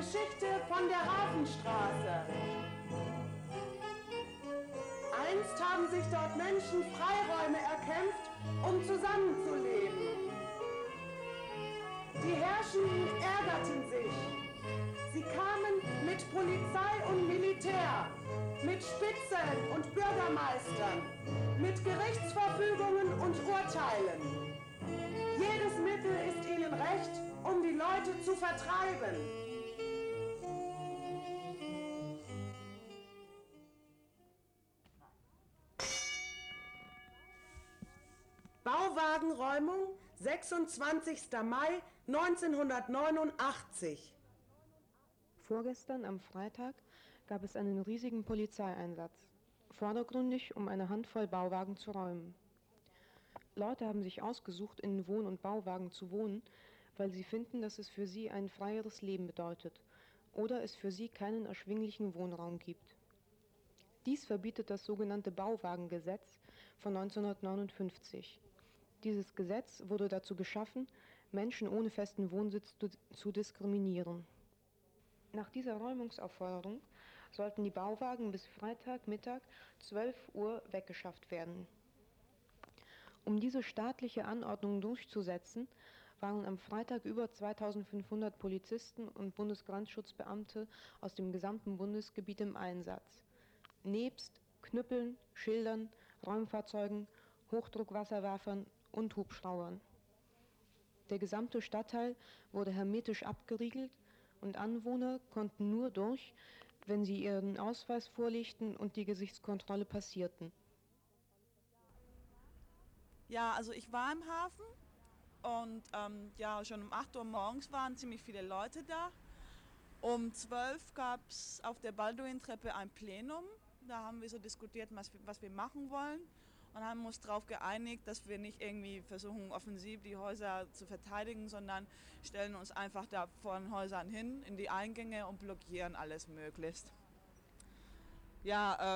Geschichte von der Hafenstraße. Einst haben sich dort Menschen Freiräume erkämpft, um zusammenzuleben. Die Herrschenden ärgerten sich. Sie kamen mit Polizei und Militär, mit Spitzeln und Bürgermeistern, mit Gerichtsverfügungen und Urteilen. Jedes Mittel ist ihnen recht, um die Leute zu vertreiben. Bauwagenräumung, 26. Mai 1989. Vorgestern am Freitag gab es einen riesigen Polizeieinsatz, vordergründig um eine Handvoll Bauwagen zu räumen. Leute haben sich ausgesucht, in Wohn- und Bauwagen zu wohnen, weil sie finden, dass es für sie ein freieres Leben bedeutet oder es für sie keinen erschwinglichen Wohnraum gibt. Dies verbietet das sogenannte Bauwagengesetz von 1959. Dieses Gesetz wurde dazu geschaffen, Menschen ohne festen Wohnsitz zu diskriminieren. Nach dieser Räumungsaufforderung sollten die Bauwagen bis Freitagmittag 12 Uhr weggeschafft werden. Um diese staatliche Anordnung durchzusetzen, waren am Freitag über 2500 Polizisten und Bundesgrenzschutzbeamte aus dem gesamten Bundesgebiet im Einsatz. Nebst Knüppeln, Schildern, Räumfahrzeugen, Hochdruckwasserwerfern und Hubschraubern. Der gesamte Stadtteil wurde hermetisch abgeriegelt und Anwohner konnten nur durch, wenn sie ihren Ausweis vorlegten und die Gesichtskontrolle passierten. Ja, also ich war im Hafen und ja, schon um 8 Uhr morgens waren ziemlich viele Leute da. Um 12 gab es auf der Balduin-Treppe ein Plenum. Da haben wir so diskutiert, was wir machen wollen. Und haben uns darauf geeinigt, dass wir nicht irgendwie versuchen, offensiv die Häuser zu verteidigen, sondern stellen uns einfach da vor den Häusern hin, in die Eingänge und blockieren alles möglichst. Ja,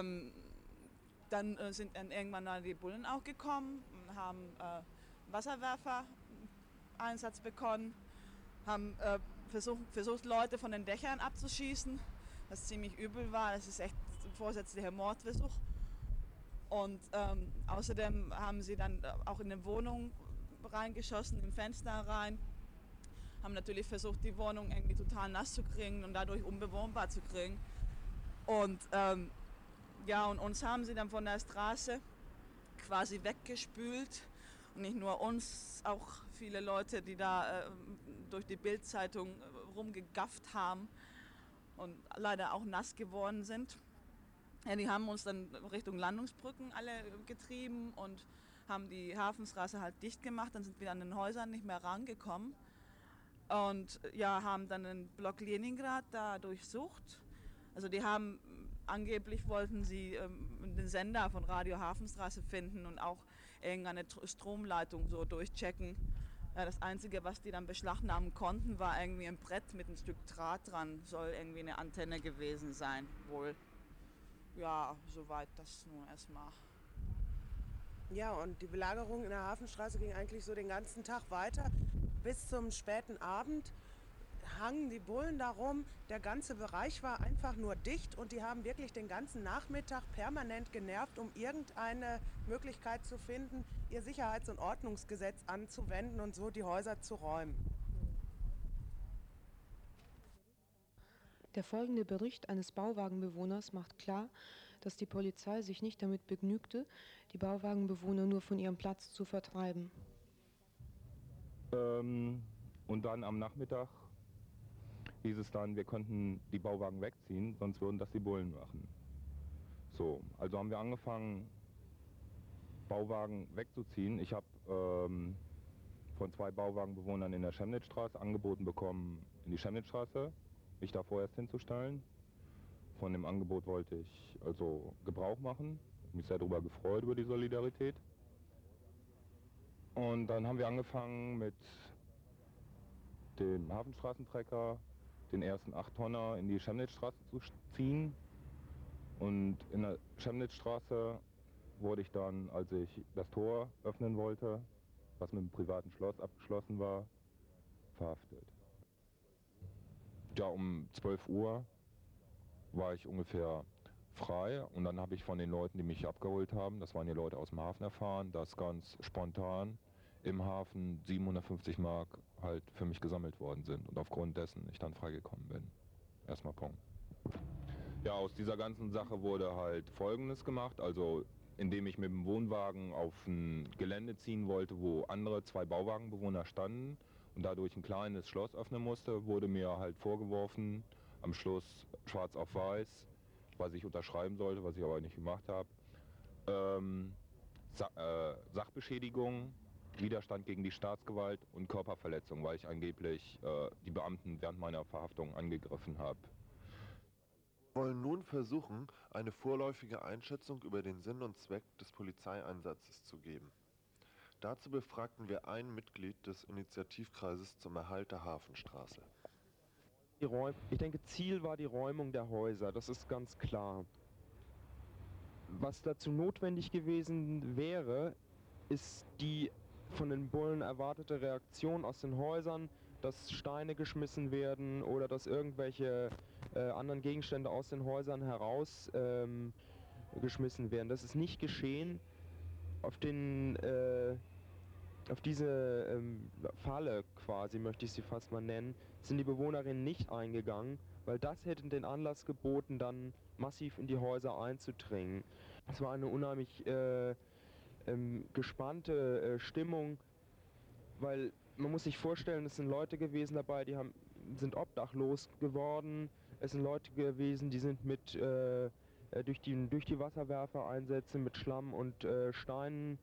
dann sind irgendwann mal die Bullen auch gekommen und haben Wasserwerfer Einsatz bekommen, haben versucht, Leute von den Dächern abzuschießen, was ziemlich übel war. Das ist echt ein vorsätzlicher Mordversuch. Und außerdem haben sie dann auch in eine Wohnung reingeschossen, im Fenster rein. Haben natürlich versucht, die Wohnung irgendwie total nass zu kriegen und dadurch unbewohnbar zu kriegen. Und ja, und uns haben sie dann von der Straße quasi weggespült. Und nicht nur uns, auch viele Leute, die da durch die Bild-Zeitung rumgegafft haben und leider auch nass geworden sind. Ja, die haben uns dann Richtung Landungsbrücken alle getrieben und haben die Hafenstraße halt dicht gemacht. Dann sind wir an den Häusern nicht mehr rangekommen. Und ja, haben dann den Block Leningrad da durchsucht. Also die haben, angeblich wollten sie den Sender von Radio Hafenstraße finden und auch irgendeine Stromleitung so durchchecken. Ja, das Einzige, was die dann beschlagnahmen konnten, war irgendwie ein Brett mit ein Stück Draht dran. Soll irgendwie eine Antenne gewesen sein, wohl. Ja, soweit das nur erstmal. Ja, und die Belagerung in der Hafenstraße ging eigentlich so den ganzen Tag weiter. Bis zum späten Abend hangen die Bullen darum. Der ganze Bereich war einfach nur dicht und die haben wirklich den ganzen Nachmittag permanent genervt, um irgendeine Möglichkeit zu finden, ihr Sicherheits- und Ordnungsgesetz anzuwenden und so die Häuser zu räumen. Der folgende Bericht eines Bauwagenbewohners macht klar, dass die Polizei sich nicht damit begnügte, die Bauwagenbewohner nur von ihrem Platz zu vertreiben. Und dann am Nachmittag hieß es dann, wir könnten die Bauwagen wegziehen, sonst würden das die Bullen machen. So, also haben wir angefangen, Bauwagen wegzuziehen. Ich habe von 2 Bauwagenbewohnern in der Chemnitzstraße angeboten bekommen, in die Chemnitzstraße mich da vorerst hinzustellen. Von dem Angebot wollte ich also Gebrauch machen, mich sehr darüber gefreut, über die Solidarität. Und dann haben wir angefangen mit dem Hafenstraßentrecker den ersten 8-Tonner in die Chemnitzstraße zu ziehen. Und in der Chemnitzstraße wurde ich dann, als ich das Tor öffnen wollte, was mit einem privaten Schloss abgeschlossen war, verhaftet. ja, um 12 Uhr war ich ungefähr frei und dann habe ich von den Leuten, die mich abgeholt haben, das waren die Leute aus dem Hafen, erfahren, dass ganz spontan im Hafen 750 Mark halt für mich gesammelt worden sind und aufgrund dessen ich dann freigekommen bin. Erstmal Punkt. Ja, aus dieser ganzen Sache wurde halt Folgendes gemacht, also indem ich mit dem Wohnwagen auf ein Gelände ziehen wollte, wo andere 2 Bauwagenbewohner standen und dadurch ein kleines Schloss öffnen musste, wurde mir halt vorgeworfen, am Schluss schwarz auf weiß, was ich unterschreiben sollte, was ich aber nicht gemacht habe, Sachbeschädigung, Widerstand gegen die Staatsgewalt und Körperverletzung, weil ich angeblich die Beamten während meiner Verhaftung angegriffen habe. Wir wollen nun versuchen, eine vorläufige Einschätzung über den Sinn und Zweck des Polizeieinsatzes zu geben. Dazu befragten wir ein Mitglied des Initiativkreises zum Erhalt der Hafenstraße. Ich denke, Ziel war die Räumung der Häuser, das ist ganz klar. Was dazu notwendig gewesen wäre, ist die von den Bullen erwartete Reaktion aus den Häusern, dass Steine geschmissen werden oder dass irgendwelche anderen Gegenstände aus den Häusern heraus geschmissen werden. Das ist nicht geschehen. Auf diese Falle quasi, möchte ich sie fast mal nennen, sind die Bewohnerinnen nicht eingegangen, weil das hätte den Anlass geboten, dann massiv in die Häuser einzudringen. Es war eine unheimlich gespannte Stimmung, weil man muss sich vorstellen, es sind Leute gewesen dabei, die sind obdachlos geworden, es sind Leute gewesen, die sind durch die Wasserwerfereinsätze mit Schlamm und Steinen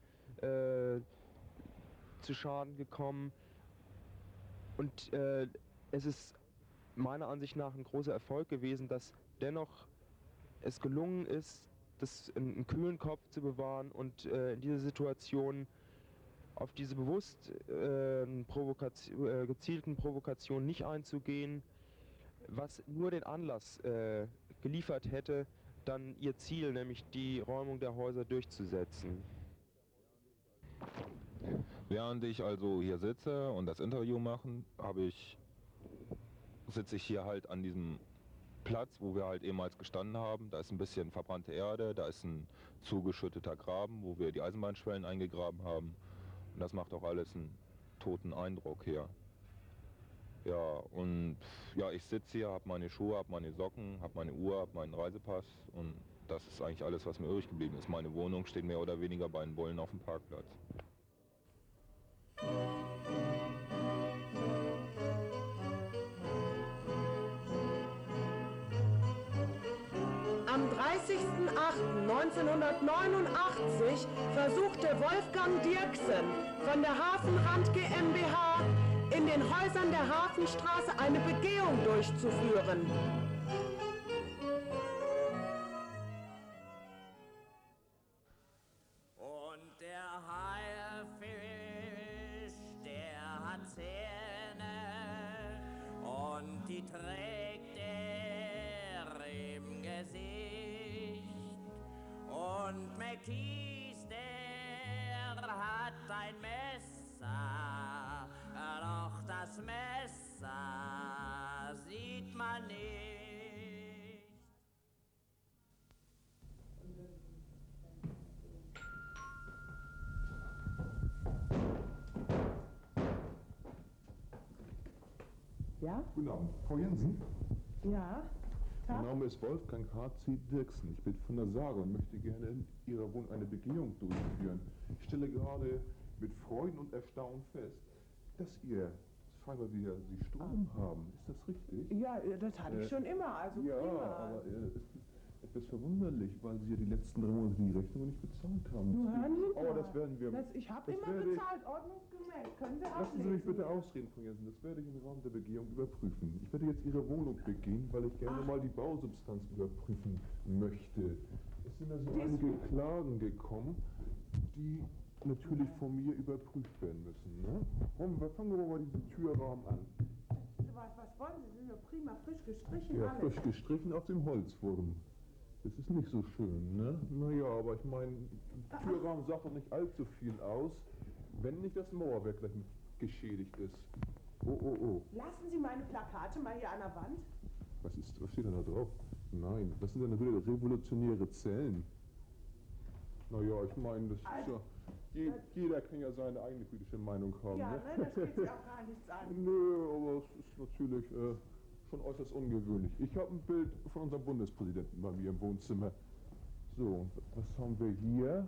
zu Schaden gekommen und es ist meiner Ansicht nach ein großer Erfolg gewesen, dass dennoch es gelungen ist, einen kühlen Kopf zu bewahren und in dieser Situation auf diese bewusst gezielten Provokationen nicht einzugehen, was nur den Anlass geliefert hätte, dann ihr Ziel, nämlich die Räumung der Häuser durchzusetzen. Während ich also hier sitze und das Interview machen, sitze ich hier halt an diesem Platz, wo wir halt ehemals gestanden haben. Da ist ein bisschen verbrannte Erde, da ist ein zugeschütteter Graben, wo wir die Eisenbahnschwellen eingegraben haben. Und das macht auch alles einen toten Eindruck hier. Ja, und ja, ich sitze hier, habe meine Schuhe, habe meine Socken, habe meine Uhr, habe meinen Reisepass und das ist eigentlich alles, was mir übrig geblieben ist. Meine Wohnung steht mehr oder weniger bei den Bullen auf dem Parkplatz. Am 30.08.1989 versuchte Wolfgang Dirksen von der Hafenrand GmbH in den Häusern der Hafenstraße eine Begehung durchzuführen. Und der Haiffisch, der hat Zähne und die trägt er im Gesicht. Und McKees, der hat ein Messer, doch das Messer sieht man nicht. Ja? Guten Abend, Frau Jensen. Ja? Mein Name ist Wolfgang H.C. Dirksen. Ich bin von der Sage und möchte gerne in Ihrer Wohnung eine Begehung durchführen. Ich stelle gerade mit Freuden und Erstaunen fest, dass scheinbar wieder Sie Strom haben. Ist das richtig? Ja, das hatte ich schon immer, also ja, prima. aber es ist etwas verwunderlich, weil Sie ja die letzten 3 Monate die Rechnung nicht bezahlt haben. Nun hören Sie Aber mal. das werden wir... Ich habe immer bezahlt, ordnungsgemäß. Können Sie Lassen Sie mich bitte ausreden, Frau Jensen. Das werde ich im Rahmen der Begehung überprüfen. Ich werde jetzt Ihre Wohnung begehen, weil ich gerne mal die Bausubstanz überprüfen möchte. Es sind also einige Klagen gekommen, die natürlich von mir überprüft werden müssen. Ne? Fangen wir mal diesen Türrahmen an. Was wollen Sie? Sie sind ja prima frisch gestrichen. Ja, alles. frisch gestrichen auf dem Holzwurm. Das ist nicht so schön, ne? Naja, aber ich meine, Türrahmen sagt doch nicht allzu viel aus, wenn nicht das Mauerwerk gleich geschädigt ist. Oh. Lassen Sie meine Plakate mal hier an der Wand. Was steht denn da drauf? Nein, das sind ja natürlich revolutionäre Zellen. Naja, ich meine, das ist ja... Jeder kann ja seine eigene politische Meinung haben. Ja, ne? das geht Sie auch gar nichts an. Nö, aber es ist natürlich schon äußerst ungewöhnlich. Ich habe ein Bild von unserem Bundespräsidenten bei mir im Wohnzimmer. So, was haben wir hier?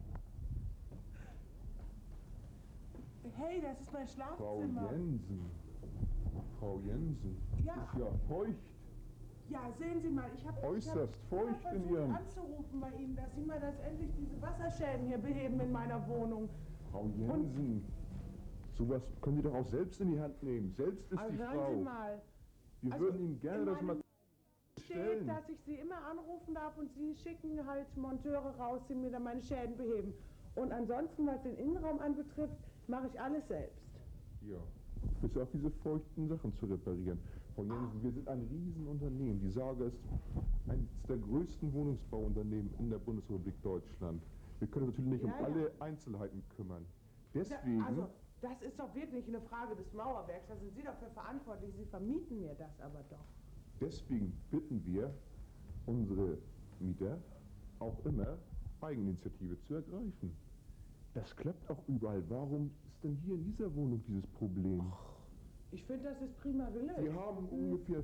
Hey, das ist mein Schlafzimmer. Frau Jensen. Ja. Ist ja feucht. Ja, sehen Sie mal, ich habe Äußerst feucht in versucht Ihrem... anzurufen bei Ihnen, dass Sie mal das endlich diese Wasserschäden hier beheben in meiner Wohnung. Frau Jensen, sowas können Sie doch auch selbst in die Hand nehmen. Selbst ist die Hören Frau. Sie mal. Wir Also, würden Ihnen gerne in das mal meinem steht, stellen. dass ich Sie immer anrufen darf und Sie schicken halt Monteure raus, die mir dann meine Schäden beheben. Und ansonsten, was den Innenraum anbetrifft, mache ich alles selbst. Ja, bis auf diese feuchten Sachen zu reparieren. Frau Jensen, wir sind ein Riesenunternehmen. Die Saga ist eines der größten Wohnungsbauunternehmen in der Bundesrepublik Deutschland. Wir können uns natürlich nicht um alle Einzelheiten kümmern. Deswegen... Also, das ist doch wirklich eine Frage des Mauerwerks. Da sind Sie doch für verantwortlich. Sie vermieten mir das aber doch. Deswegen bitten wir unsere Mieter auch immer, Eigeninitiative zu ergreifen. Das klappt auch überall. Warum ist denn hier in dieser Wohnung dieses Problem? Ich finde, das ist prima gelöst. Wir haben ungefähr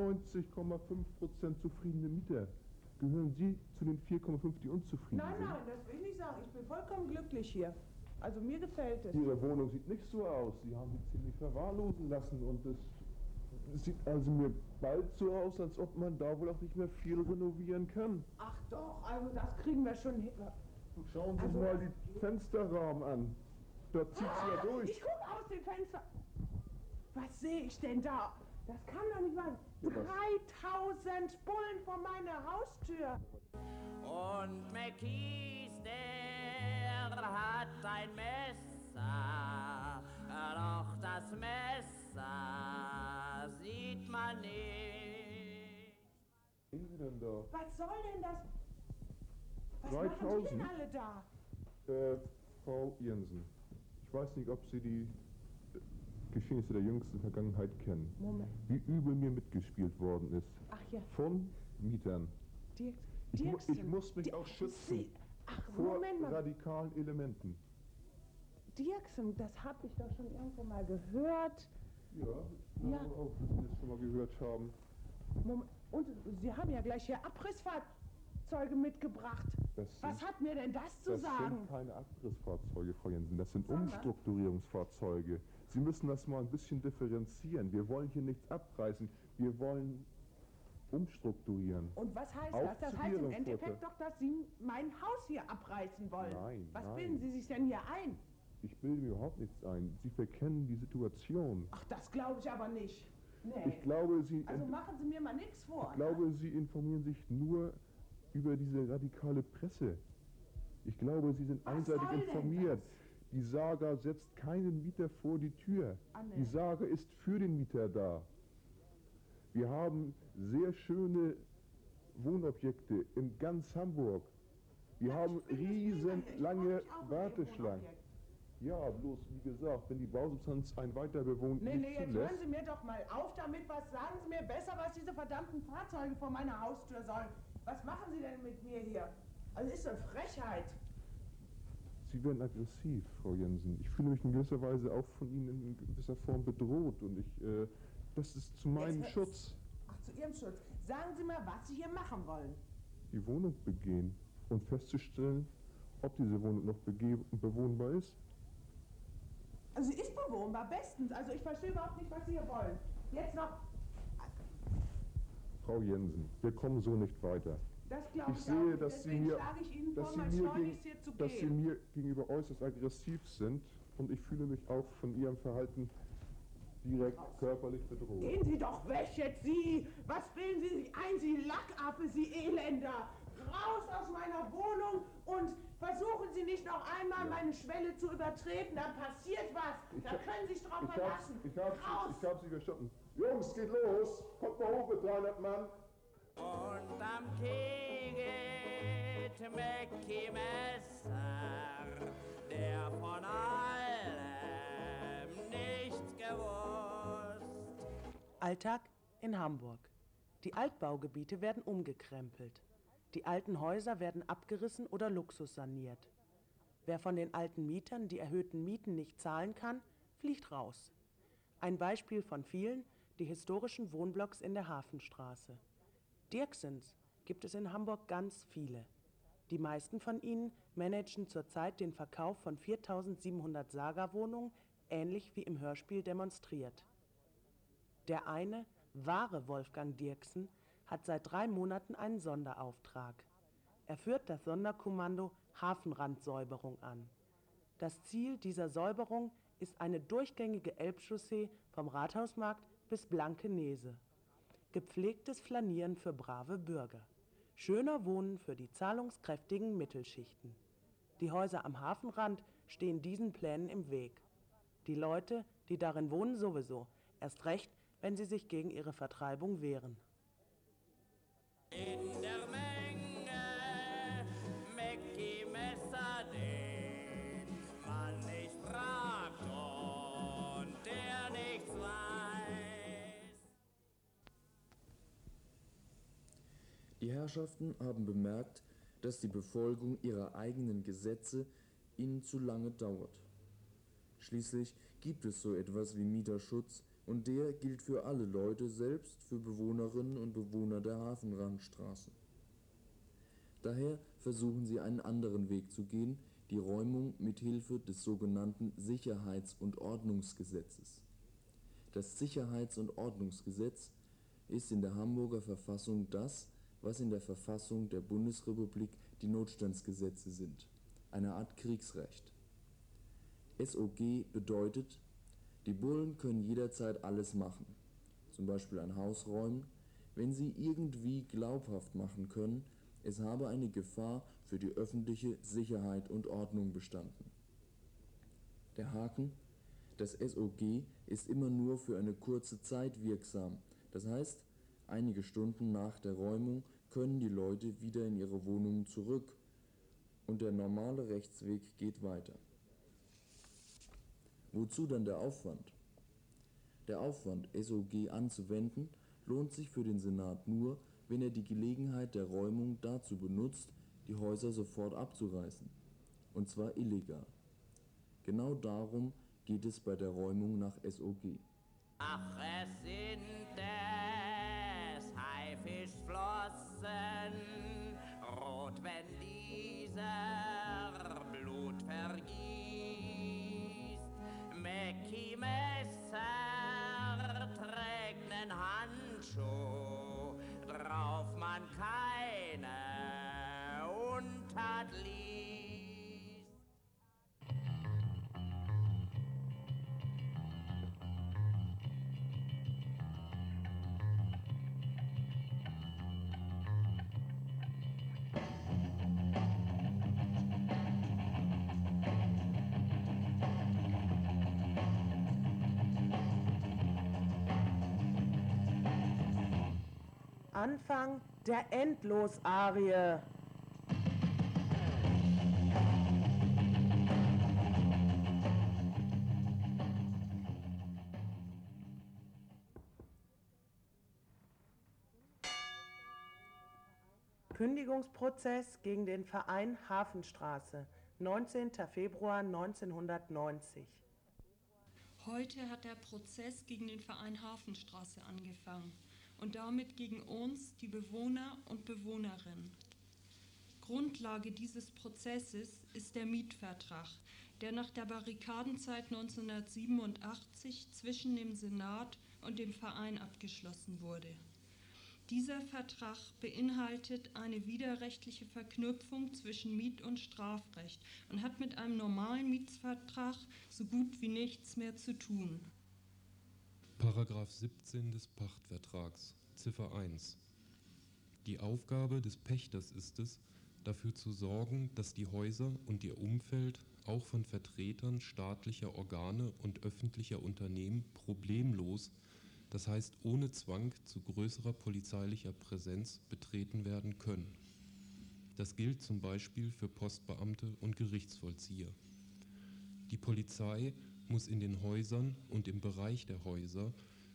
95,5% zufriedene Mieter. Gehören Sie zu den 4,5, die unzufrieden sind? Nein, das will ich nicht sagen. Ich bin vollkommen glücklich hier. Also mir gefällt es. Ihre Wohnung sieht nicht so aus. Sie haben sie ziemlich verwahrlosen lassen und es sieht also mir bald so aus, als ob man da wohl auch nicht mehr viel renovieren kann. Ach doch, also das kriegen wir schon hin. Schauen Sie mal die Fensterrahmen an. Da zieht sie ja durch. Ich gucke aus dem Fenster. Was sehe ich denn da? Das kann doch nicht wahr sein. 3000 Bullen vor meiner Haustür. Und McKees, der hat ein Messer, doch das Messer sieht man nicht. Was ist denn da? Was soll denn das? Was machen die 3000? denn alle da? Frau Jensen, ich weiß nicht, ob Sie die Geschehnisse der jüngsten Vergangenheit kennen. Moment. Wie übel mir mitgespielt worden ist. Ach ja. Von Mietern. Ich muss mich auch schützen vor Moment mal. radikalen Elementen. Dirksen, das habe ich doch schon irgendwo mal gehört. Ja, auch, wenn Sie das schon mal gehört haben. Moment. Und Sie haben ja gleich hier Abrissfahrzeuge mitgebracht. Was hat mir denn das zu sagen? Das sind keine Abrissfahrzeuge, Frau Jensen, das sind Umstrukturierungsfahrzeuge. Sie müssen das mal ein bisschen differenzieren. Wir wollen hier nichts abreißen, wir wollen umstrukturieren. Und was heißt Auch das? Das zu heißt im Ihrem Endeffekt Vorteil. doch, dass Sie mein Haus hier abreißen wollen. Nein, Was nein. bilden Sie sich denn hier ein? Ich bilde mir überhaupt nichts ein. Sie verkennen die Situation. Ach, das glaube ich aber nicht. Nee. Ich glaube, Also machen Sie mir mal nichts vor. Ich glaube, Sie informieren sich nur über diese radikale Presse. Ich glaube, Sie sind einseitig soll denn informiert. Die Saga setzt keinen Mieter vor die Tür. Nee. Die Saga ist für den Mieter da. Wir haben sehr schöne Wohnobjekte in ganz Hamburg. Wir haben riesenlange Warteschlangen. Ja, bloß wie gesagt, wenn die Bausubstanz ein Weiterbewohnen Nee, nicht jetzt zulässt. hören Sie mir doch mal auf damit. Was sagen Sie mir besser, was diese verdammten Fahrzeuge vor meiner Haustür sollen? Was machen Sie denn mit mir hier? Also ist eine Frechheit. Sie werden aggressiv, Frau Jensen. Ich fühle mich in gewisser Weise auch von Ihnen in gewisser Form bedroht und das ist zu meinem Schutz. Ach, zu Ihrem Schutz. Sagen Sie mal, was Sie hier machen wollen. Die Wohnung begehen und festzustellen, ob diese Wohnung noch bewohnbar ist. Also sie ist bewohnbar, bestens. Also ich verstehe überhaupt nicht, was Sie hier wollen. Jetzt noch... Frau Jensen, wir kommen so nicht weiter. Das glaube ich Ich sehe, auch nicht. dass Sie Deswegen mir, schlage ich Ihnen dass vor, Sie mal mir, schleunigst hier zu dass Sie gehen. mir gegenüber äußerst aggressiv sind und ich fühle mich auch von Ihrem Verhalten direkt körperlich bedroht. Gehen Sie doch weg jetzt, Sie! Was bilden Sie sich ein, Sie Lackaffe, Sie Elender! Raus aus meiner Wohnung und versuchen Sie nicht noch einmal meine Schwelle zu übertreten, dann passiert was. Da können Sie sich drauf verlassen. Ich hab Sie verstanden. Jungs, geht los! Kommt mal hoch mit 300 Mann! Und am Kegel Mackie Messer, der von allem nichts gewusst. Alltag in Hamburg. Die Altbaugebiete werden umgekrempelt. Die alten Häuser werden abgerissen oder luxussaniert. Wer von den alten Mietern die erhöhten Mieten nicht zahlen kann, fliegt raus. Ein Beispiel von vielen, die historischen Wohnblocks in der Hafenstraße. Dirksens gibt es in Hamburg ganz viele. Die meisten von ihnen managen zurzeit den Verkauf von 4.700 Saga-Wohnungen, ähnlich wie im Hörspiel demonstriert. Der eine, wahre Wolfgang Dirksen, hat seit 3 Monaten einen Sonderauftrag. Er führt das Sonderkommando Hafenrandsäuberung an. Das Ziel dieser Säuberung ist eine durchgängige Elbchaussee vom Rathausmarkt bis Blankenese. Gepflegtes Flanieren für brave Bürger. Schöner Wohnen für die zahlungskräftigen Mittelschichten. Die Häuser am Hafenrand stehen diesen Plänen im Weg. Die Leute, die darin wohnen, sowieso. Erst recht, wenn sie sich gegen ihre Vertreibung wehren. In der Menge Mäcki Messer, den man nicht fragt und der nichts weiß. Die Herrschaften haben bemerkt, dass die Befolgung ihrer eigenen Gesetze ihnen zu lange dauert. Schließlich gibt es so etwas wie Mieterschutz und der gilt für alle Leute, selbst für Bewohnerinnen und Bewohner der Hafenrandstraße. Daher versuchen sie einen anderen Weg zu gehen, die Räumung mit Hilfe des sogenannten Sicherheits- und Ordnungsgesetzes. Das Sicherheits- und Ordnungsgesetz ist in der Hamburger Verfassung das, was in der Verfassung der Bundesrepublik die Notstandsgesetze sind, eine Art Kriegsrecht. SOG bedeutet, die Bullen können jederzeit alles machen, zum Beispiel ein Haus räumen, wenn sie irgendwie glaubhaft machen können, es habe eine Gefahr für die öffentliche Sicherheit und Ordnung bestanden. Der Haken: Das SOG ist immer nur für eine kurze Zeit wirksam, das heißt, einige Stunden nach der Räumung können die Leute wieder in ihre Wohnungen zurück und der normale Rechtsweg geht weiter. Wozu dann der Aufwand? Der Aufwand, SOG anzuwenden, lohnt sich für den Senat nur, wenn er die Gelegenheit der Räumung dazu benutzt, die Häuser sofort abzureißen. Und zwar illegal. Genau darum geht es bei der Räumung nach SOG. Ach, es sind des Haifischflossen, rot, wenn dieser Blut vergießt. Mäcki Messer trägt nen Handschuh, drauf man keine Untat liest. Anfang der Endlos-Arie. Kündigungsprozess gegen den Verein Hafenstraße, 19. Februar 1990. Heute hat der Prozess gegen den Verein Hafenstraße angefangen und damit gegen uns, die Bewohner und Bewohnerinnen. Grundlage dieses Prozesses ist der Mietvertrag, der nach der Barrikadenzeit 1987 zwischen dem Senat und dem Verein abgeschlossen wurde. Dieser Vertrag beinhaltet eine widerrechtliche Verknüpfung zwischen Miet- und Strafrecht und hat mit einem normalen Mietvertrag so gut wie nichts mehr zu tun. Paragraph 17 des Pachtvertrags, Ziffer 1. Die Aufgabe des Pächters ist es, dafür zu sorgen, dass die Häuser und ihr Umfeld auch von Vertretern staatlicher Organe und öffentlicher Unternehmen problemlos, das heißt ohne Zwang zu größerer polizeilicher Präsenz, betreten werden können. Das gilt zum Beispiel für Postbeamte und Gerichtsvollzieher. Die Polizei muss in den Häusern und im Bereich der Häuser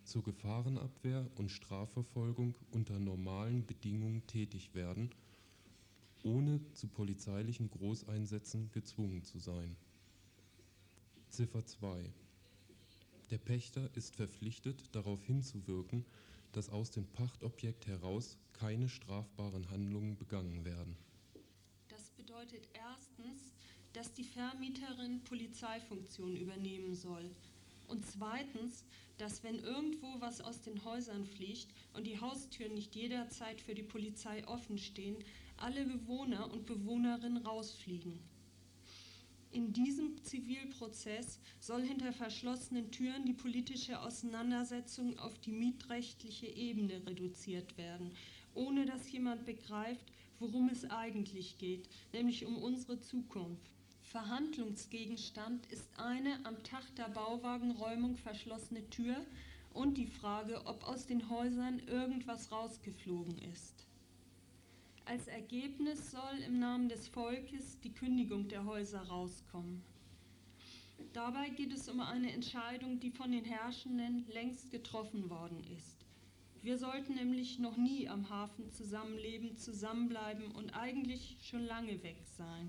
zur Gefahrenabwehr und Strafverfolgung unter normalen Bedingungen tätig werden, ohne zu polizeilichen Großeinsätzen gezwungen zu sein. Ziffer 2. Der Pächter ist verpflichtet, darauf hinzuwirken, dass aus dem Pachtobjekt heraus keine strafbaren Handlungen begangen werden. Das bedeutet erstens, dass die Vermieterin Polizeifunktionen übernehmen soll. Und zweitens, dass wenn irgendwo was aus den Häusern fliegt und die Haustüren nicht jederzeit für die Polizei offen stehen, alle Bewohner und Bewohnerinnen rausfliegen. In diesem Zivilprozess soll hinter verschlossenen Türen die politische Auseinandersetzung auf die mietrechtliche Ebene reduziert werden, ohne dass jemand begreift, worum es eigentlich geht, nämlich um unsere Zukunft. Verhandlungsgegenstand ist eine am Tag der Bauwagenräumung verschlossene Tür und die Frage, ob aus den Häusern irgendwas rausgeflogen ist. Als Ergebnis soll im Namen des Volkes die Kündigung der Häuser rauskommen. Dabei geht es um eine Entscheidung, die von den Herrschenden längst getroffen worden ist. Wir sollten nämlich noch nie am Hafen zusammenleben, zusammenbleiben und eigentlich schon lange weg sein.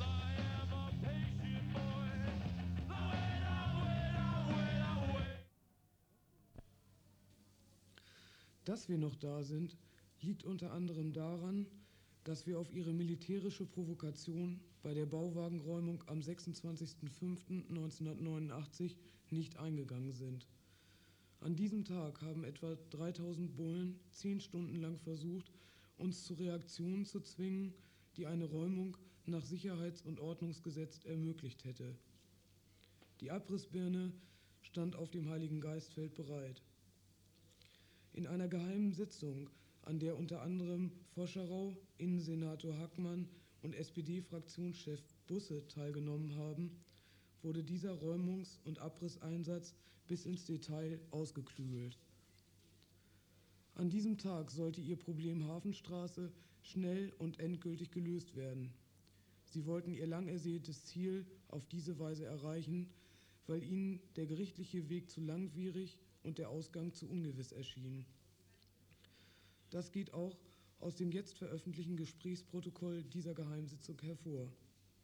Dass wir noch da sind, liegt unter anderem daran, dass wir auf ihre militärische Provokation bei der Bauwagenräumung am 26.05.1989 nicht eingegangen sind. An diesem Tag haben etwa 3000 Bullen 10 Stunden lang versucht, uns zu Reaktionen zu zwingen, die eine Räumung nach Sicherheits- und Ordnungsgesetz ermöglicht hätte. Die Abrissbirne stand auf dem Heiligen Geistfeld bereit. In einer geheimen Sitzung, an der unter anderem Voscherau, Innensenator Hackmann und SPD-Fraktionschef Busse teilgenommen haben, wurde dieser Räumungs- und Abrisseinsatz bis ins Detail ausgeklügelt. An diesem Tag sollte ihr Problem Hafenstraße schnell und endgültig gelöst werden. Sie wollten ihr lang ersehntes Ziel auf diese Weise erreichen, weil ihnen der gerichtliche Weg zu langwierig und der Ausgang zu ungewiss erschien. Das geht auch aus dem jetzt veröffentlichten Gesprächsprotokoll dieser Geheimsitzung hervor.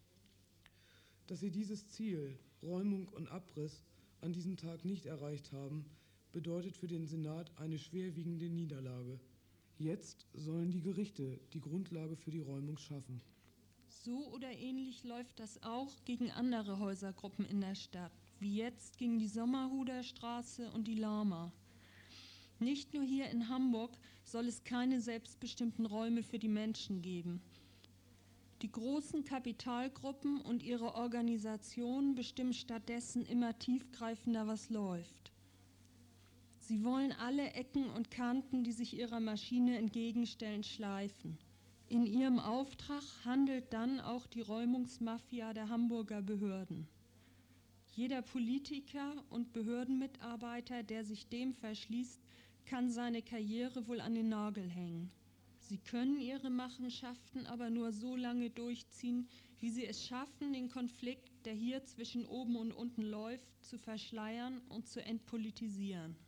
Dass sie dieses Ziel, Räumung und Abriss, an diesem Tag nicht erreicht haben, bedeutet für den Senat eine schwerwiegende Niederlage. Jetzt sollen die Gerichte die Grundlage für die Räumung schaffen. So oder ähnlich läuft das auch gegen andere Häusergruppen in der Stadt, wie jetzt gegen die Sommerhuder Straße und die Lama. Nicht nur hier in Hamburg soll es keine selbstbestimmten Räume für die Menschen geben. Die großen Kapitalgruppen und ihre Organisationen bestimmen stattdessen immer tiefgreifender, was läuft. Sie wollen alle Ecken und Kanten, die sich ihrer Maschine entgegenstellen, schleifen. In ihrem Auftrag handelt dann auch die Räumungsmafia der Hamburger Behörden. Jeder Politiker und Behördenmitarbeiter, der sich dem verschließt, kann seine Karriere wohl an den Nagel hängen. Sie können ihre Machenschaften aber nur so lange durchziehen, wie sie es schaffen, den Konflikt, der hier zwischen oben und unten läuft, zu verschleiern und zu entpolitisieren.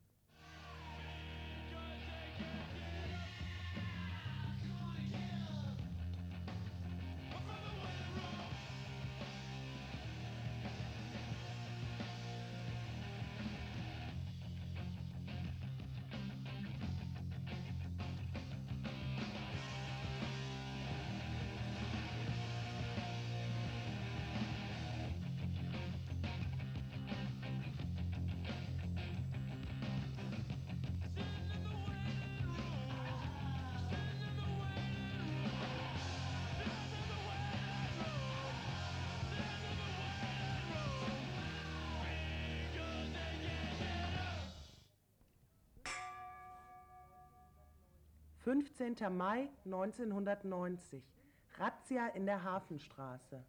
»15. Mai 1990. Razzia in der Hafenstraße.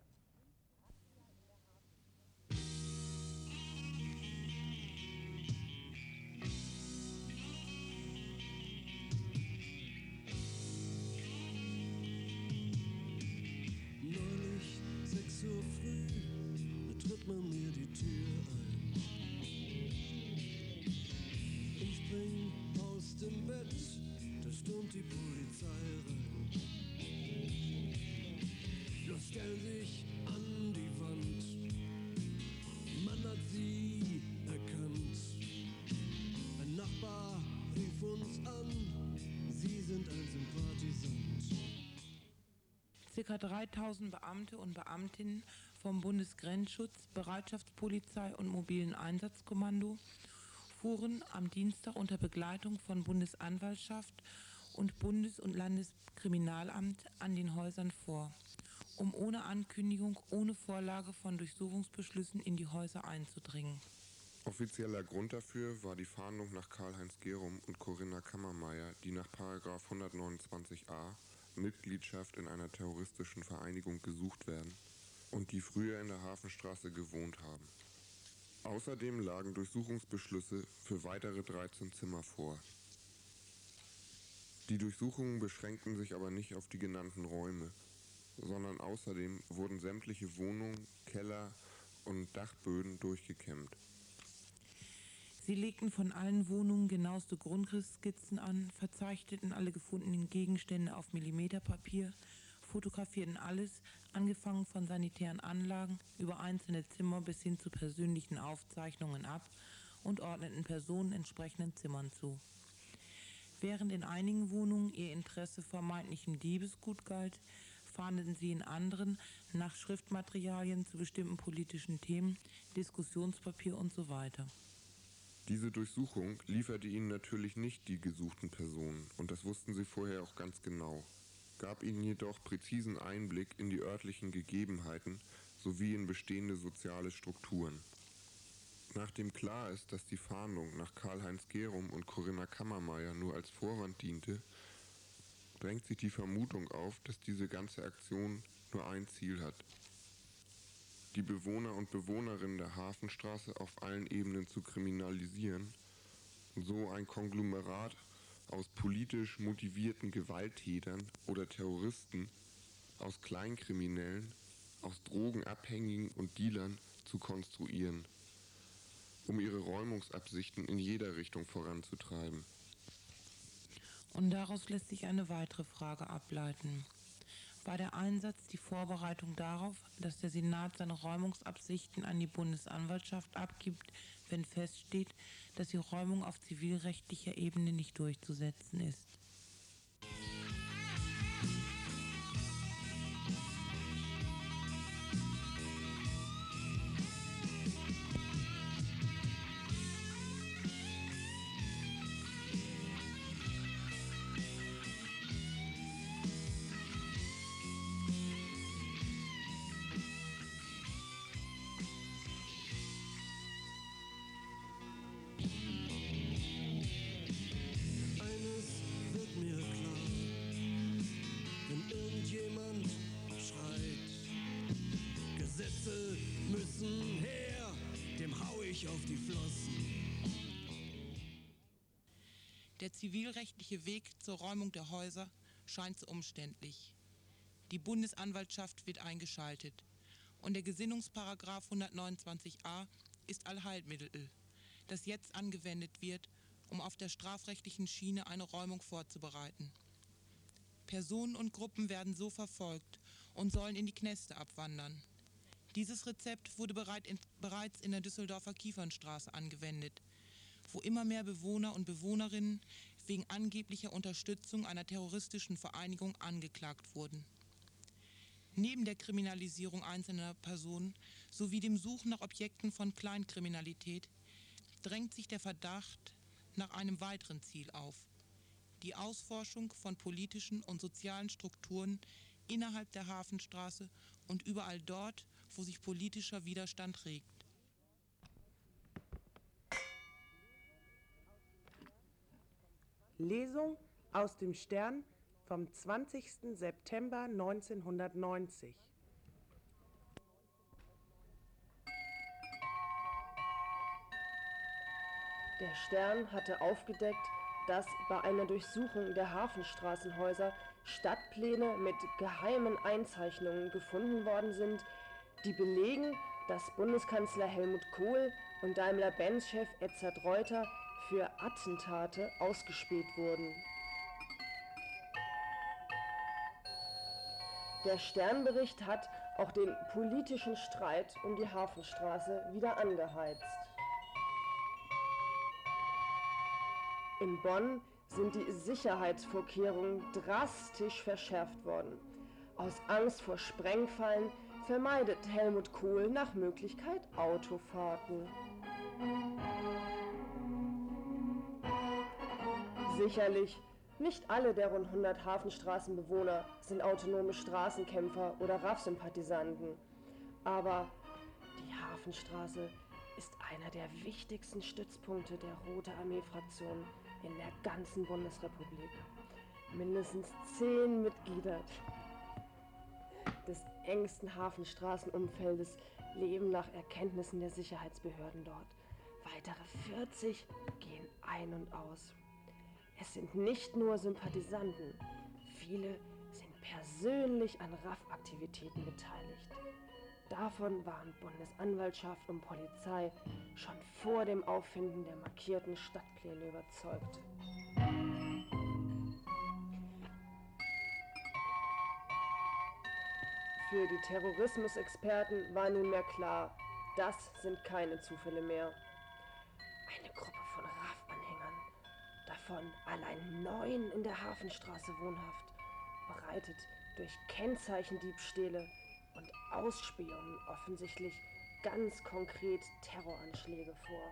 Neulich 6 Uhr früh betritt man mir die Tür ein. Ich es an, Sie sind ein Sympathisant. Circa 3000 Beamte und Beamtinnen vom Bundesgrenzschutz, Bereitschaftspolizei und mobilen Einsatzkommando fuhren am Dienstag unter Begleitung von Bundesanwaltschaft und Bundes- und Landeskriminalamt an den Häusern vor, um ohne Ankündigung, ohne Vorlage von Durchsuchungsbeschlüssen in die Häuser einzudringen. Offizieller Grund dafür war die Fahndung nach Karl-Heinz Gerum und Corinna Kammermeier, die nach § 129a Mitgliedschaft in einer terroristischen Vereinigung gesucht werden und die früher in der Hafenstraße gewohnt haben. Außerdem lagen Durchsuchungsbeschlüsse für weitere 13 Zimmer vor. Die Durchsuchungen beschränkten sich aber nicht auf die genannten Räume, sondern außerdem wurden sämtliche Wohnungen, Keller und Dachböden durchgekämmt. Sie legten von allen Wohnungen genaueste Grundrissskizzen an, verzeichneten alle gefundenen Gegenstände auf Millimeterpapier, fotografierten alles, angefangen von sanitären Anlagen über einzelne Zimmer bis hin zu persönlichen Aufzeichnungen ab und ordneten Personen entsprechenden Zimmern zu. Während in einigen Wohnungen ihr Interesse vermeintlichem Diebesgut galt, fahndeten sie in anderen nach Schriftmaterialien zu bestimmten politischen Themen, Diskussionspapier und so weiter. Diese Durchsuchung lieferte ihnen natürlich nicht die gesuchten Personen und das wussten sie vorher auch ganz genau, gab ihnen jedoch präzisen Einblick in die örtlichen Gegebenheiten sowie in bestehende soziale Strukturen. Nachdem klar ist, dass die Fahndung nach Karl-Heinz Gerum und Corinna Kammermeier nur als Vorwand diente, drängt sich die Vermutung auf, dass diese ganze Aktion nur ein Ziel hat: die Bewohner und Bewohnerinnen der Hafenstraße auf allen Ebenen zu kriminalisieren und so ein Konglomerat aus politisch motivierten Gewalttätern oder Terroristen, aus Kleinkriminellen, aus Drogenabhängigen und Dealern zu konstruieren, um ihre Räumungsabsichten in jeder Richtung voranzutreiben. Und daraus lässt sich eine weitere Frage ableiten. War der Einsatz die Vorbereitung darauf, dass der Senat seine Räumungsabsichten an die Bundesanwaltschaft abgibt, wenn feststeht, dass die Räumung auf zivilrechtlicher Ebene nicht durchzusetzen ist? Müssen her, dem hau ich auf die Flossen. Der zivilrechtliche Weg zur Räumung der Häuser scheint zu umständlich. Die Bundesanwaltschaft wird eingeschaltet und der Gesinnungsparagraf 129a ist Allheilmittel, das jetzt angewendet wird, um auf der strafrechtlichen Schiene eine Räumung vorzubereiten. Personen und Gruppen werden so verfolgt und sollen in die Kneste abwandern. Dieses Rezept wurde bereits in der Düsseldorfer Kiefernstraße angewendet, wo immer mehr Bewohner und Bewohnerinnen wegen angeblicher Unterstützung einer terroristischen Vereinigung angeklagt wurden. Neben der Kriminalisierung einzelner Personen sowie dem Suchen nach Objekten von Kleinkriminalität drängt sich der Verdacht nach einem weiteren Ziel auf: die Ausforschung von politischen und sozialen Strukturen innerhalb der Hafenstraße und überall dort, wo sich politischer Widerstand regt. Lesung aus dem Stern vom 20. September 1990. Der Stern hatte aufgedeckt, dass bei einer Durchsuchung der Hafenstraßenhäuser Stadtpläne mit geheimen Einzeichnungen gefunden worden sind, die belegen, dass Bundeskanzler Helmut Kohl und Daimler-Benz-Chef Edzard Reuter für Attentate ausgespäht wurden. Der Sternbericht hat auch den politischen Streit um die Hafenstraße wieder angeheizt. In Bonn sind die Sicherheitsvorkehrungen drastisch verschärft worden. Aus Angst vor Sprengfallen vermeidet Helmut Kohl nach Möglichkeit Autofahrten. Sicherlich, nicht alle der rund 100 Hafenstraßenbewohner sind autonome Straßenkämpfer oder RAF-Sympathisanten. Aber die Hafenstraße ist einer der wichtigsten Stützpunkte der Rote Armee-Fraktion in der ganzen Bundesrepublik. Mindestens 10 Mitglieder des engsten Hafenstraßenumfeldes leben nach Erkenntnissen der Sicherheitsbehörden dort. Weitere 40 gehen ein und aus. Es sind nicht nur Sympathisanten, viele sind persönlich an RAF-Aktivitäten beteiligt. Davon waren Bundesanwaltschaft und Polizei schon vor dem Auffinden der markierten Stadtpläne überzeugt. Für die Terrorismusexperten war nunmehr klar, das sind keine Zufälle mehr. Eine Gruppe von RAF-Anhängern, davon allein 9 in der Hafenstraße wohnhaft, bereitet durch Kennzeichendiebstähle und Ausspähungen offensichtlich ganz konkret Terroranschläge vor.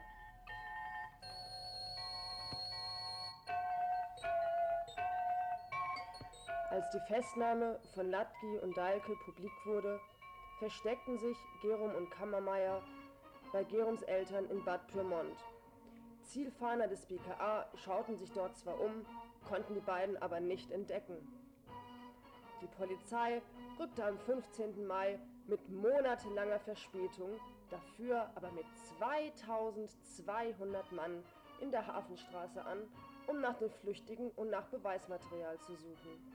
Als die Festnahme von Latgy und Dahlke publik wurde, versteckten sich Gerum und Kammermeier bei Gerums Eltern in Bad Pyrmont. Zielfahnder des BKA schauten sich dort zwar um, konnten die beiden aber nicht entdecken. Die Polizei rückte am 15. Mai mit monatelanger Verspätung, dafür aber mit 2200 Mann in der Hafenstraße an, um nach den Flüchtigen und nach Beweismaterial zu suchen.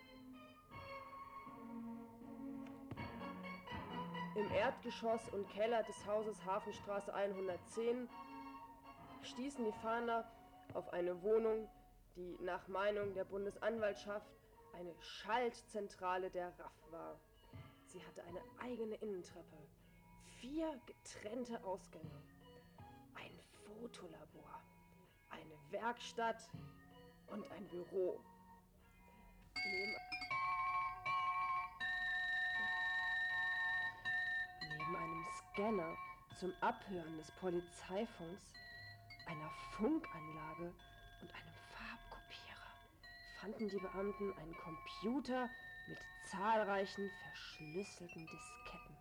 Im Erdgeschoss und Keller des Hauses Hafenstraße 110 stießen die Fahnder auf eine Wohnung, die nach Meinung der Bundesanwaltschaft eine Schaltzentrale der RAF war. Sie hatte eine eigene Innentreppe, 4 getrennte Ausgänge, ein Fotolabor, eine Werkstatt und ein Büro. Neben einem Scanner zum Abhören des Polizeifunks, einer Funkanlage und einem Farbkopierer fanden die Beamten einen Computer mit zahlreichen verschlüsselten Disketten.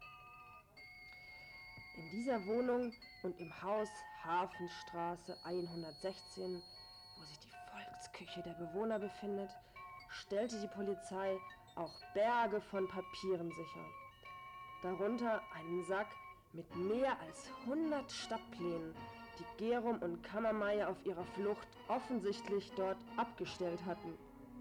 In dieser Wohnung und im Haus Hafenstraße 116, wo sich die Volksküche der Bewohner befindet, stellte die Polizei auch Berge von Papieren sicher. Darunter einen Sack mit mehr als 100 Stadtplänen, die Gerum und Kammermeier auf ihrer Flucht offensichtlich dort abgestellt hatten.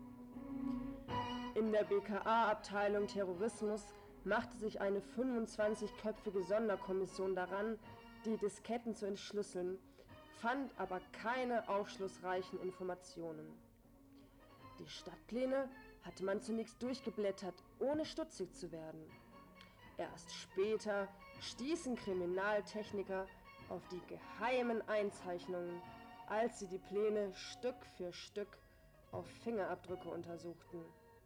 In der BKA-Abteilung Terrorismus machte sich eine 25-köpfige Sonderkommission daran, die Disketten zu entschlüsseln, fand aber keine aufschlussreichen Informationen. Die Stadtpläne hatte man zunächst durchgeblättert, ohne stutzig zu werden. Erst später stießen Kriminaltechniker auf die geheimen Einzeichnungen, als sie die Pläne Stück für Stück auf Fingerabdrücke untersuchten.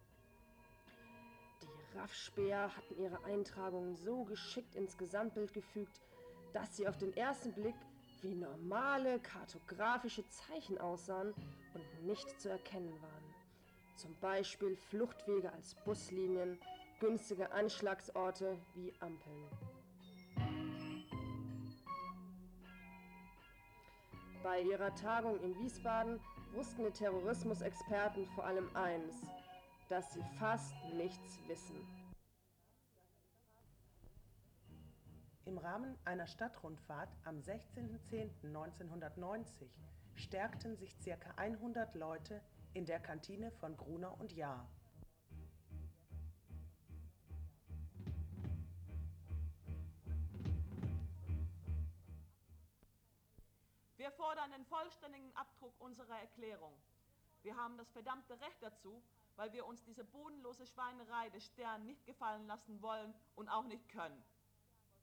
Die RAF-Späher hatten ihre Eintragungen so geschickt ins Gesamtbild gefügt, dass sie auf den ersten Blick wie normale kartografische Zeichen aussahen und nicht zu erkennen waren. Zum Beispiel Fluchtwege als Buslinien, günstige Anschlagsorte wie Ampeln. Bei ihrer Tagung in Wiesbaden wussten die Terrorismusexperten vor allem eins, dass sie fast nichts wissen. Im Rahmen einer Stadtrundfahrt am 16.10.1990 stärkten sich ca. 100 Leute in der Kantine von Gruner und Jahr. Wir fordern den vollständigen Abdruck unserer Erklärung. Wir haben das verdammte Recht dazu, weil wir uns diese bodenlose Schweinerei des Stern nicht gefallen lassen wollen und auch nicht können.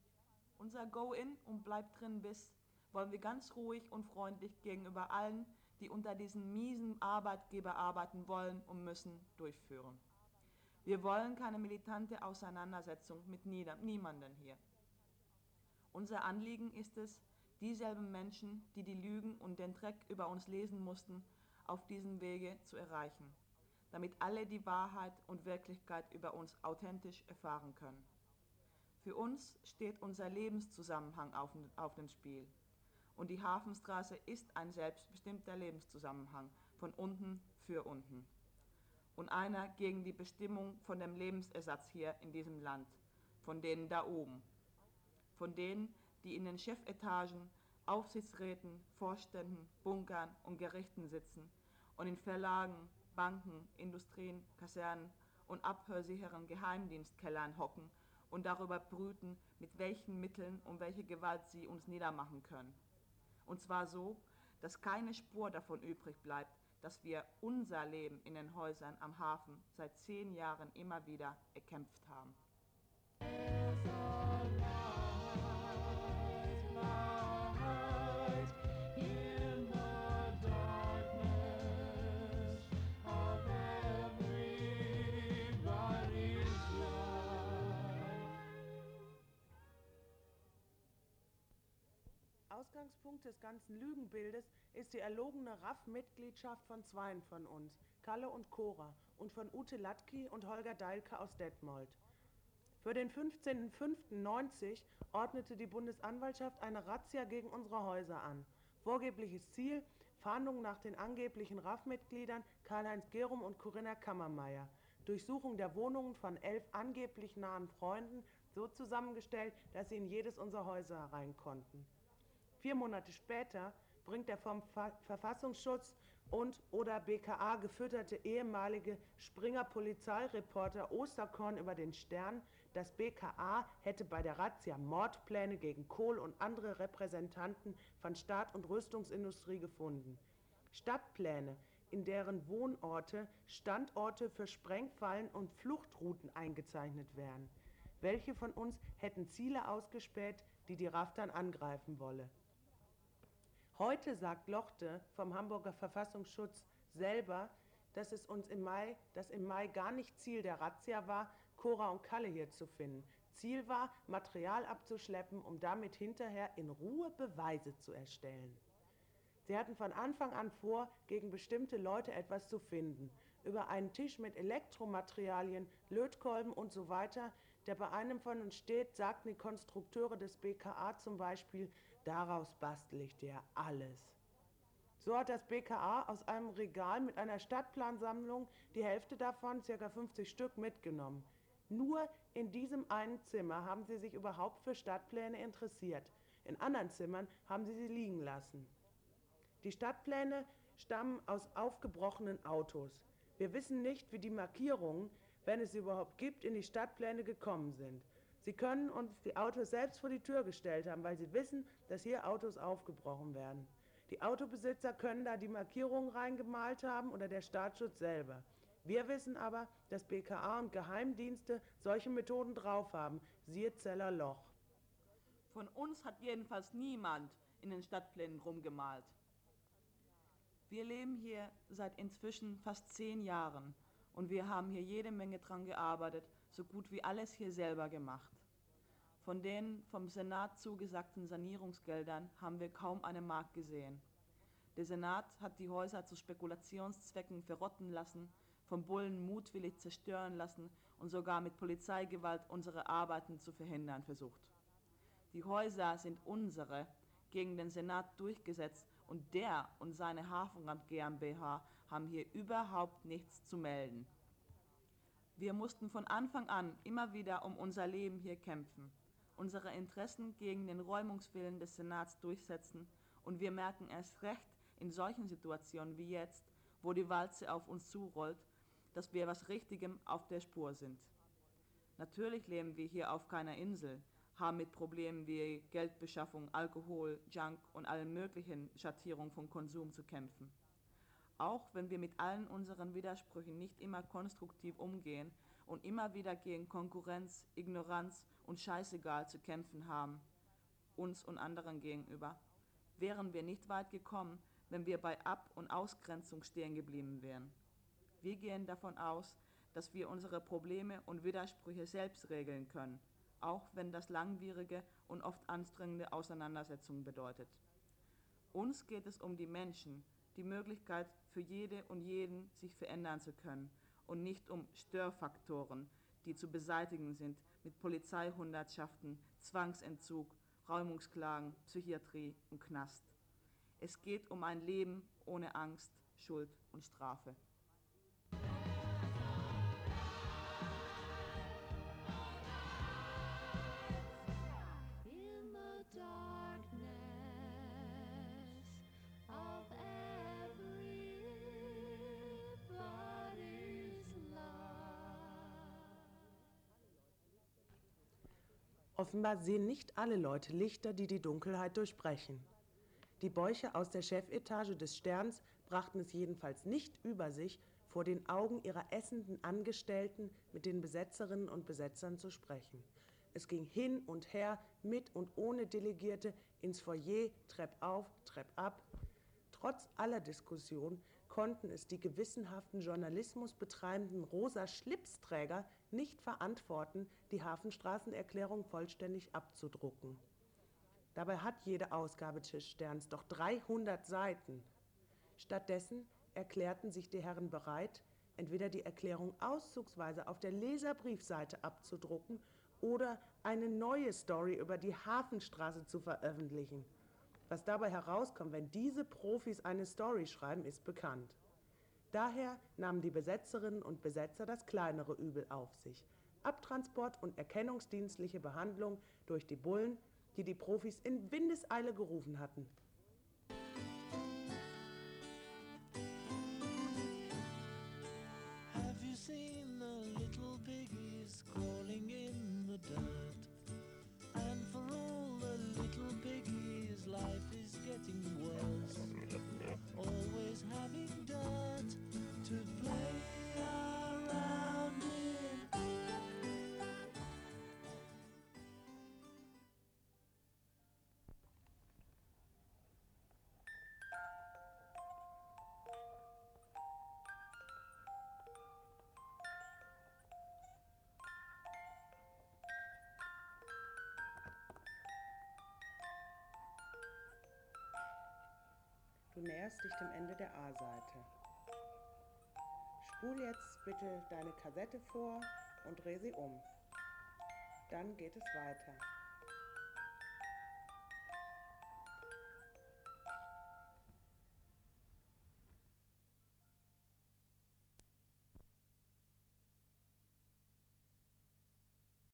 Unser Go-In und Bleib drin bis wollen wir ganz ruhig und freundlich gegenüber allen, die unter diesen miesen Arbeitgeber arbeiten wollen und müssen, durchführen. Wir wollen keine militante Auseinandersetzung mit niemandem hier. Unser Anliegen ist es, dieselben Menschen, die die Lügen und den Dreck über uns lesen mussten, auf diesem Wege zu erreichen, damit alle die Wahrheit und Wirklichkeit über uns authentisch erfahren können. Für uns steht unser Lebenszusammenhang auf dem Spiel. Und die Hafenstraße ist ein selbstbestimmter Lebenszusammenhang von unten für unten. Und einer gegen die Bestimmung von dem Lebensersatz hier in diesem Land, von denen da oben. Von denen, die in den Chefetagen, Aufsichtsräten, Vorständen, Bunkern und Gerichten sitzen und in Verlagen, Banken, Industrien, Kasernen und abhörsicheren Geheimdienstkellern hocken und darüber brüten, mit welchen Mitteln und welche Gewalt sie uns niedermachen können. Und zwar so, dass keine Spur davon übrig bleibt, dass wir unser Leben in den Häusern am Hafen seit 10 Jahren immer wieder erkämpft haben. Ausgangspunkt des ganzen Lügenbildes ist die erlogene RAF-Mitgliedschaft von zweien von uns, Kalle und Cora, und von Ute Latky und Holger Deilke aus Detmold. Für den 15.05.90 ordnete die Bundesanwaltschaft eine Razzia gegen unsere Häuser an. Vorgebliches Ziel: Fahndung nach den angeblichen RAF-Mitgliedern Karl-Heinz Gerum und Corinna Kammermeier. Durchsuchung der Wohnungen von 11 angeblich nahen Freunden, so zusammengestellt, dass sie in jedes unserer Häuser herein konnten. 4 Monate später bringt der vom Verfassungsschutz und oder BKA gefütterte ehemalige Springer-Polizeireporter Osterkorn über den Stern, das BKA hätte bei der Razzia Mordpläne gegen Kohl und andere Repräsentanten von Staat und Rüstungsindustrie gefunden. Stadtpläne, in deren Wohnorte Standorte für Sprengfallen und Fluchtrouten eingezeichnet werden. Welche von uns hätten Ziele ausgespäht, die die RAF dann angreifen wolle? Heute sagt Lochte vom Hamburger Verfassungsschutz selber, dass im Mai gar nicht Ziel der Razzia war, Cora und Kalle hier zu finden. Ziel war, Material abzuschleppen, um damit hinterher in Ruhe Beweise zu erstellen. Sie hatten von Anfang an vor, gegen bestimmte Leute etwas zu finden. Über einen Tisch mit Elektromaterialien, Lötkolben und so weiter, der bei einem von uns steht, sagten die Konstrukteure des BKA zum Beispiel: Daraus bastel ich dir alles. So hat das BKA aus einem Regal mit einer Stadtplansammlung die Hälfte davon, ca. 50 Stück, mitgenommen. Nur in diesem einen Zimmer haben sie sich überhaupt für Stadtpläne interessiert. In anderen Zimmern haben sie liegen lassen. Die Stadtpläne stammen aus aufgebrochenen Autos. Wir wissen nicht, wie die Markierungen, wenn es sie überhaupt gibt, in die Stadtpläne gekommen sind. Sie können uns die Autos selbst vor die Tür gestellt haben, weil sie wissen, dass hier Autos aufgebrochen werden. Die Autobesitzer können da die Markierungen reingemalt haben oder der Staatsschutz selber. Wir wissen aber, dass BKA und Geheimdienste solche Methoden drauf haben, siehe Zeller Loch. Von uns hat jedenfalls niemand in den Stadtplänen rumgemalt. Wir leben hier seit inzwischen fast 10 Jahren und wir haben hier jede Menge dran gearbeitet, so gut wie alles hier selber gemacht. Von den vom Senat zugesagten Sanierungsgeldern haben wir kaum eine Mark gesehen. Der Senat hat die Häuser zu Spekulationszwecken verrotten lassen, vom Bullen mutwillig zerstören lassen und sogar mit Polizeigewalt unsere Arbeiten zu verhindern versucht. Die Häuser sind unsere, gegen den Senat durchgesetzt, und der und seine Hafenrand GmbH haben hier überhaupt nichts zu melden. Wir mussten von Anfang an immer wieder um unser Leben hier kämpfen, unsere Interessen gegen den Räumungswillen des Senats durchsetzen, und wir merken erst recht in solchen Situationen wie jetzt, wo die Walze auf uns zurollt, dass wir was Richtigem auf der Spur sind. Natürlich leben wir hier auf keiner Insel, haben mit Problemen wie Geldbeschaffung, Alkohol, Junk und allen möglichen Schattierungen von Konsum zu kämpfen. Auch wenn wir mit allen unseren Widersprüchen nicht immer konstruktiv umgehen und immer wieder gegen Konkurrenz, Ignoranz und Scheißegal zu kämpfen haben, uns und anderen gegenüber, wären wir nicht weit gekommen, wenn wir bei Ab- und Ausgrenzung stehen geblieben wären. Wir gehen davon aus, dass wir unsere Probleme und Widersprüche selbst regeln können, auch wenn das langwierige und oft anstrengende Auseinandersetzungen bedeutet. Uns geht es um die Menschen, die Möglichkeit für jede und jeden, sich verändern zu können und nicht um Störfaktoren, die zu beseitigen sind mit Polizeihundertschaften, Zwangsentzug, Räumungsklagen, Psychiatrie und Knast. Es geht um ein Leben ohne Angst, Schuld und Strafe. Offenbar sehen nicht alle Leute Lichter, die die Dunkelheit durchbrechen. Die Bäuche aus der Chefetage des Sterns brachten es jedenfalls nicht über sich, vor den Augen ihrer essenden Angestellten mit den Besetzerinnen und Besetzern zu sprechen. Es ging hin und her, mit und ohne Delegierte, ins Foyer, Trepp auf, Trepp ab. Trotz aller Diskussion konnten es die gewissenhaften Journalismus betreibenden rosa Schlipsträger nicht verantworten, die Hafenstraßenerklärung vollständig abzudrucken. Dabei hat jede Ausgabe des Sterns doch 300 Seiten. Stattdessen erklärten sich die Herren bereit, entweder die Erklärung auszugsweise auf der Leserbriefseite abzudrucken oder eine neue Story über die Hafenstraße zu veröffentlichen. Was dabei herauskommt, wenn diese Profis eine Story schreiben, ist bekannt. Daher nahmen die Besetzerinnen und Besetzer das kleinere Übel auf sich: Abtransport und erkennungsdienstliche Behandlung durch die Bullen, die die Profis in Windeseile gerufen hatten. Have you seen the little piggies crawling in the dirt? And for all the little piggies, life is getting worse. Always having dirt to play around in. Du näherst dich dem Ende der A-Seite. Spul jetzt bitte deine Kassette vor und dreh sie um. Dann geht es weiter.